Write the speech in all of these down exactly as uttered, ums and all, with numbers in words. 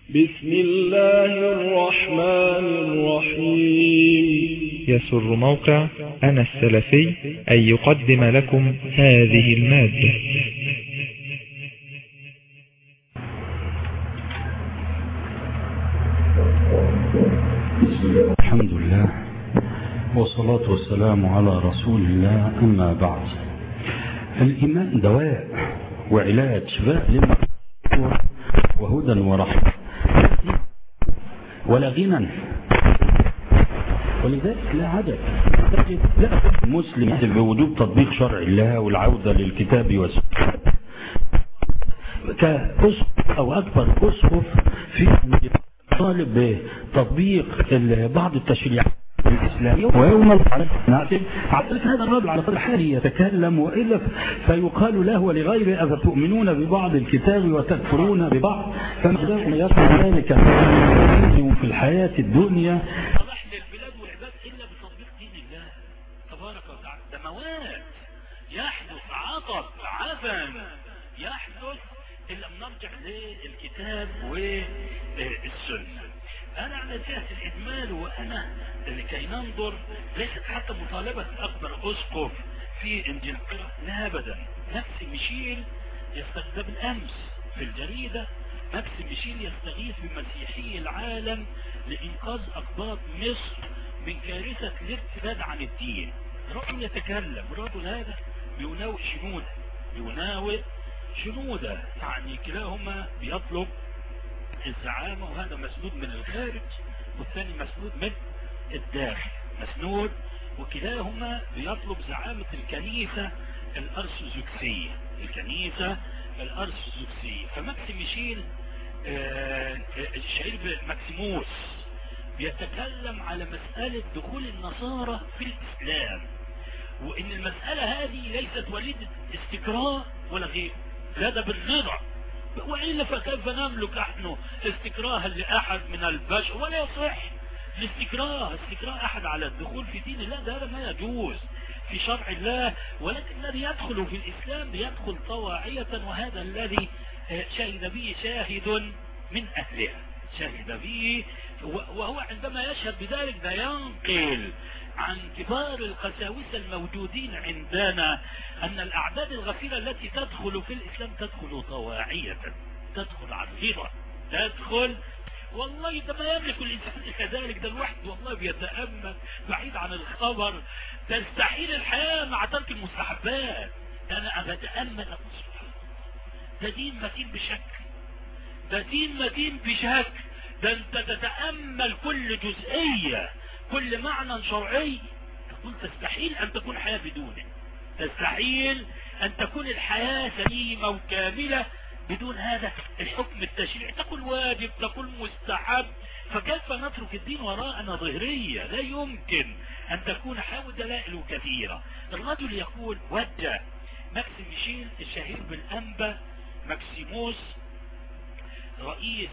بسم الله الرحمن الرحيم. يسر موقع أنا السلفي أن يقدم لكم هذه المادة. الحمد لله والصلاة والسلام على رسول الله، أما بعد. الإيمان دواء وعلاج، شفاء لما وهدى ورحمة ولا غنى. ولذلك لا عدد لا مسلم بوجوب تطبيق شرع الله والعودة للكتاب والسنة كأسقف أو أكبر أسقف في طالب بتطبيق بعض التشريعات الإسلامية. ويوم القيامة هذا الرجل على كل حال يتكلم، وإلا فيقال له ولغيره أفتؤمنون ببعض الكتاب وتكفرون ببعض، فما يصل ذلك في الحياة الدنيا صلاح للبلاد والعباد إلا بتطبيق دين الله تبارك وتعالى. دموات يحدث عطب عفن يحدث إن لم نرجع للكتاب والسنة. أنا على جهة الإجمال، وأنا لكي ننظر ليست حتى مطالبة أكبر أسقف في إنجلترا، لا أبدا. نفس ميشيل يستخدم الأمس في الجريدة، نفس ميشيل يستغيث بمسيحي العالم لإنقاذ أقباط مصر من كارثة الارتداد عن الدين. رجل يتكلم، الرجل هذا بيناوئ شنودة بيناوئ شنودة يعني كلاهما بيطلب الزعامة، وهذا مسنود من الخارج والثاني مسنود من الداخل، مسنود، وكلاهما بيطلب زعامة الكنيسة الأرثوذكسية الكنيسة الأرثوذكسية. فماكس ميشيل آه الشهير ماكسيموس بيتكلم على مسألة دخول النصارى في الإسلام، وإن المسألة هذه ليست وليدة استكراه ولا غير، لا ده بالرضا، وإلا فكيف نملك نحن استكراها لأحد من البشر؟ ولا يصح الاستكراه استكراه أحد على الدخول في دين الله، ده ما يجوز في شرع الله. ولكن الذي يدخل في الإسلام بيدخل طواعية، وهذا الذي شهد به شاهد من أهلها شهد به، وهو عندما يشهد بذلك ده ينقل عن كبار القساوسة الموجودين عندنا أن الأعداد الغفيرة التي تدخل في الإسلام تدخل طواعية، تدخل عن رضا، تدخل والله ده ما يملك الإنسان كذلك. ده الواحد والله بيتأمل بعيد عن الخبر، تستحيل الحياة مع ترك المستحبات. أنا بتأمل أقول سبحان الله، ده دين متين بشكل ده دين متين بشكل ده أنت تتأمل كل جزئية كل معنى شرعي تقول تستحيل أن تكون حياة بدونه، تستحيل أن تكون الحياة سليمة وكاملة بدون هذا الحكم التشريعي. تقول واجب، تقول مستحب، فكيف نترك الدين وراءنا ظهرية؟ لا يمكن أن تكون حياة دلائل كثيرة. الرجل يقول وجه ماكس ميشيل الشهير بالأنبا ماكسيموس رئيس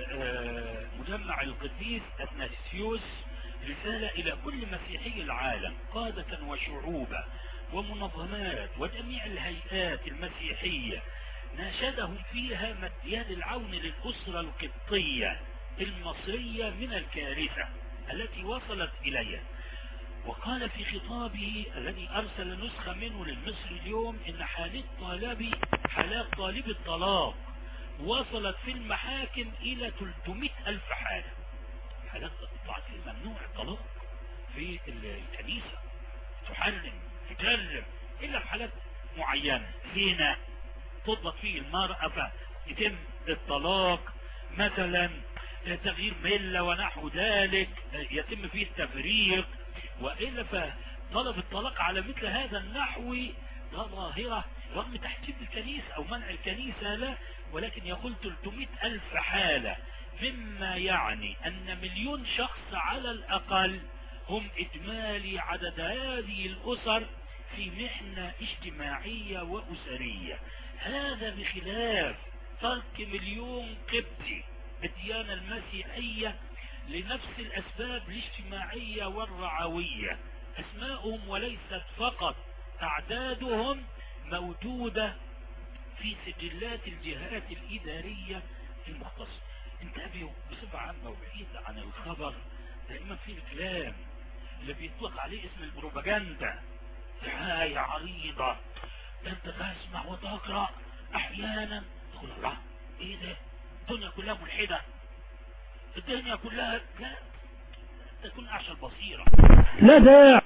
مجمع القديس أثناسيوس رسالة إلى كل مسيحي العالم، قادة وشعوبا ومنظمات وجميع الهيئات المسيحية، ناشدهم فيها مد يد العون للأسرة القبطية المصرية من الكارثة التي وصلت إليها. وقال في خطابه الذي أرسل نسخة منه للمصري اليوم إن حالات طالبي حالات طالب الطلاق وصلت في المحاكم إلى ثلاثمائة ألف حالة. حالات ممنوع الطلاق في الكنيسة، تحرم تجرم إلا في حالات معينة، زنا تطلق فيه المرأة فيتم الطلاق، مثلا تغيير ملة ونحو ذلك يتم فيه التفريق، وإلا فطلب الطلاق على مثل هذا النحو لا ظاهرة رغم تحجيب الكنيسة أو منع الكنيسة لا، ولكن يقول ثلاثمائة ألف حالة، مما يعني أن مليون شخص على الأقل هم إجمالي عدد هذه الأسر في محنة اجتماعية وأسرية. هذا بخلاف ترك مليون قبطي بالديانة المسيحية لنفس الأسباب الاجتماعية والرعوية، أسماءهم وليست فقط أعدادهم موجودة في سجلات الجهات الإدارية المختصة. انتبهوا بصفة عامة وبعيد عن الخبر. دائما في الكلام اللي بيطلق عليه اسم البروباجندا، دعاية عريضة، انت تسمع وتقرأ احيانا تقول الله ايه ده، الدنيا كلها ملحدة، الدنيا كلها، لا تكون اعشى البصيرة. لا داعي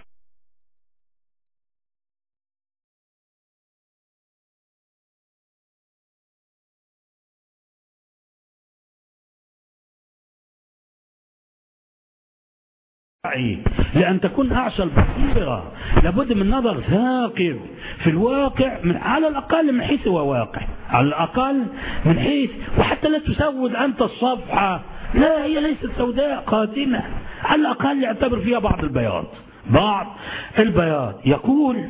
لأن تكون أعشى البصيرة. لابد من نظر ثاقب في الواقع، من على الأقل من حيث هو واقع، على الأقل من حيث، وحتى لا تسود أنت الصفحة، لا هي ليست سوداء قاتمة، على الأقل يعتبر فيها بعض البياض، بعض البياض. يقول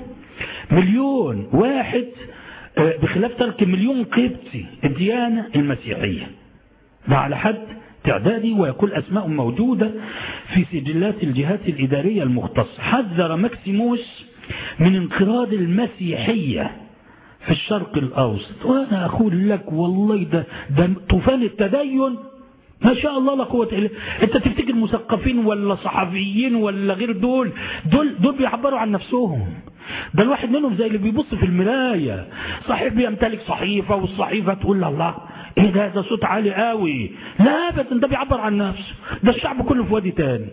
مليون واحد بخلاف ترك مليون قبطي الديانة المسيحية، ده على حد تعدادي، ويقول أسماء موجودة في سجلات الجهات الإدارية المختصة. حذر ماكسيموس من انقراض المسيحية في الشرق الأوسط. وأنا أقول لك والله ده, ده طوفان التدين ما شاء الله لا قوة إلا. أنت تفتكر مثقفين ولا صحفيين ولا غير دول دول دول بيعبروا عن نفسهم. ده الواحد منهم زي اللي بيبص في المراية، صحيح بيمتلك صحيفة والصحيفة تقول الله ايه ده ده صوت عالي قوي، لا ابدا ده بيعبر عن نفسه. ده الشعب كله في وادي تاني،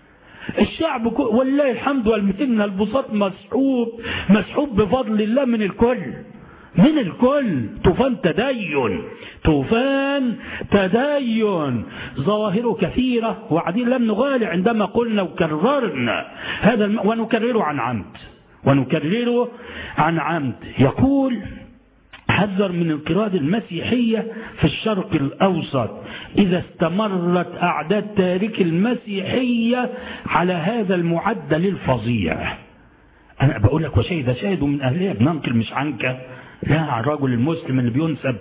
الشعب كله والله الحمد والمتن البساط مسحوب مسحوب بفضل الله من الكل، من الكل. طوفان تدين، طوفان تدين، ظواهره كثيرة، وبعدين لم نغالي عندما قلنا وكررنا هذا الم... ونكرره عن عمد، ونكرره عن عمد. يقول حذر من انقراض المسيحية في الشرق الأوسط إذا استمرت أعداد تارك المسيحية على هذا المعدل الفظيع. أنا بقول لك وشهد شاهد من أهلها، بننقل مش عنك، لا عن الرجل المسلم اللي بينسب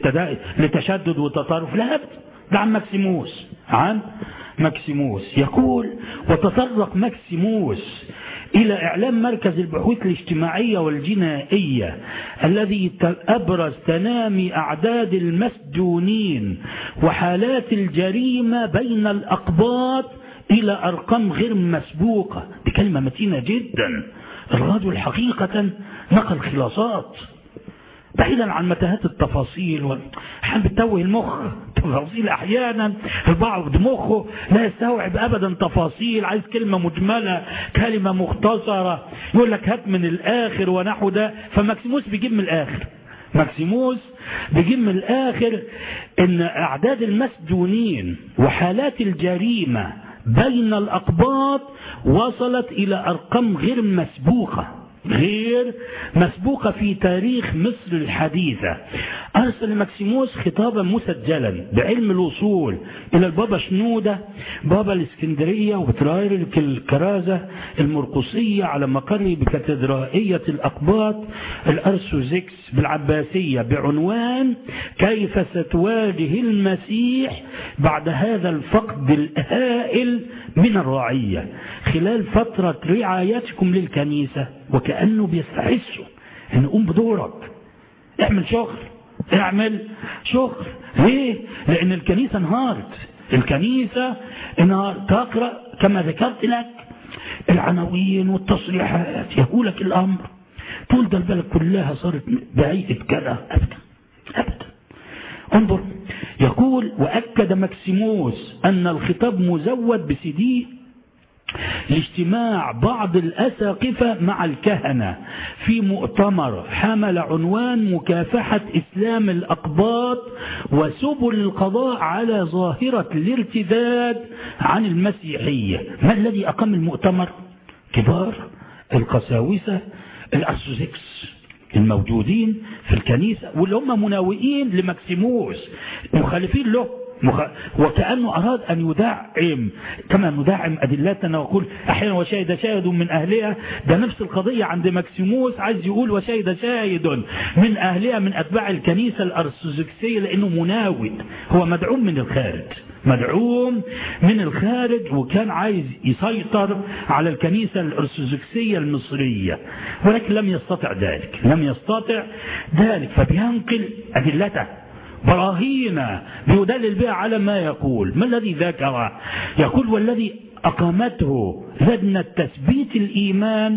لتشدد وتطرف، لا أبدا، ده عن ماكسيموس، عن ماكسيموس. يقول وتطرق ماكسيموس إلى إعلام مركز البحوث الاجتماعية والجنائية الذي أبرز تنامي أعداد المسجونين وحالات الجريمة بين الأقباط إلى أرقام غير مسبوقة. دي كلمة متينة جدا. الرجل حقيقة نقل خلاصات بعيدا عن متاهات التفاصيل وحال بتوه المخ تفاصيل. احيانا البعض مخه لا يستوعب ابدا تفاصيل، عايز كلمه مجمله، كلمه مختصره، يقول لك هات من الاخر ونحو ده. فماكسيموس بيجيب من الاخر، ماكسيموس بيجيب من الاخر ان اعداد المسجونين وحالات الجريمه بين الاقباط وصلت الى ارقام غير مسبوقه، غير مسبوقة في تاريخ مصر الحديثة. أرسل ماكسيموس خطابا مسجلا بعلم الوصول إلى البابا شنودة بابا الإسكندرية وبترايرك الكرازة المرقصية على مقره بكاتدرائية الأقباط الأرثوذكس بالعباسية بعنوان كيف ستواجه المسيح بعد هذا الفقد الهائل من الرعية خلال فترة رعايتكم للكنيسة. وكأنه بيستحسوا ان قوم بدورك، اعمل شغل، اعمل شغل. ليه؟ لان الكنيسة انهارت، الكنيسة انهارت. تقرأ كما ذكرت لك العناوين والتصريحات يقولك الامر طول ده البلد كلها صارت بعيدة كذا. ابدا ابدا. انظر، يقول واكد ماكسيموس ان الخطاب مزود بسيدي لاجتماع بعض الأساقفة مع الكهنة في مؤتمر حمل عنوان مكافحة إسلام الأقباط وسبل القضاء على ظاهرة الارتداد عن المسيحية. ما الذي أقام المؤتمر؟ كبار القساوسة الأرثوذكس الموجودين في الكنيسة واللي هم مناوئين لماكسيموس، مخالفين له، مخ... وكأنه أراد أن يدعم كما ندعم أدلتنا ويقول أحيانا وشاهد شاهد من أهلها. ده نفس القضية عند ماكسيموس، عايز يقول وشاهد شاهد من أهلها من أتباع الكنيسة الأرثوذكسية، لأنه مناوئ، هو مدعوم من الخارج، مدعوم من الخارج، وكان عايز يسيطر على الكنيسة الأرثوذكسية المصرية، ولكن لم يستطع ذلك، لم يستطع ذلك. فبينقل أدلته براهين بيدلل بها على ما يقول. ما الذي ذكر؟ يقول والذي أقامته لجنة تثبيت الإيمان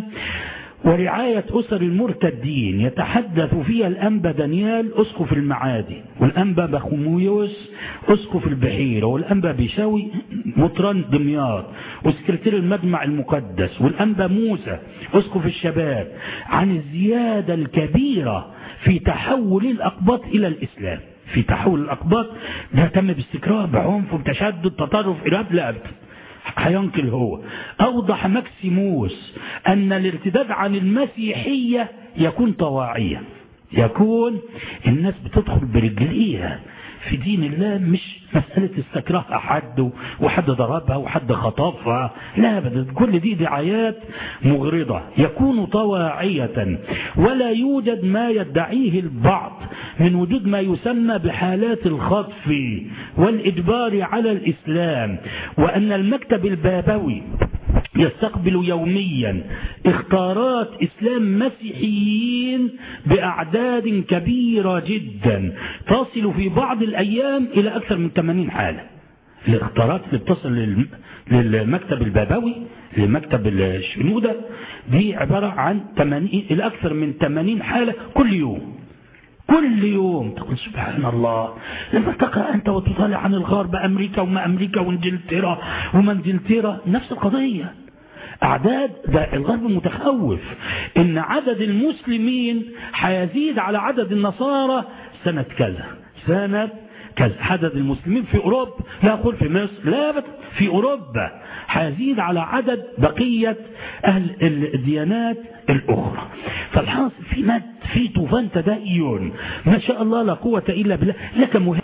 ورعاية أسر المرتدين يتحدث فيها الأنبا دانيال أسقف المعادي، والأنبا بخوميوس أسقف البحيرة، والأنبا بيشاوي مطران دمياط، وسكرتير المجمع المقدس، والأنبا موسى أسقف الشباب، عن الزيادة الكبيرة في تحول الأقباط إلى الإسلام. في تحول الأقباط ده تم باستكراه بعنف وبتشدد تطرف إرهاب لأبد. هينقل هو أوضح ماكسيموس أن الارتداد عن المسيحية يكون طواعية، يكون الناس بتدخل برجليها في دين الله، مش مسألة استكراه حد وحد ضربها وحد خطفها، لا أبدا، كل دي دعايات مغرضة. يكون طواعية ولا يوجد ما يدعيه البعض من وجود ما يسمى بحالات الخطف والإجبار على الإسلام، وأن المكتب البابوي يستقبل يوميا اختارات إسلام مسيحيين بأعداد كبيرة جدا تصل في بعض الأيام إلى أكثر من ثمانين حالة. الاختارات اللي بتصل للمكتب البابوي لمكتب الشنودة دي عبارة عن ثمانين إلى أكثر من ثمانين حالة كل يوم. كل يوم تقول سبحان الله. لما تقرأ أنت وتطالع عن الغرب أمريكا وما أمريكا وانجلترا وما انجلترا نفس القضية. أعداد ده الغرب متخوف إن عدد المسلمين حيزيد على عدد النصارى سنة كذا سنة كذا. عدد المسلمين في أوروبا، لا أقول في مصر، لا في أوروبا حيزيد على عدد بقية أهل الديانات الأخرى. فالحاصل في مد في طوفان تدين ما شاء الله لا قوة إلا بالله. لك مهم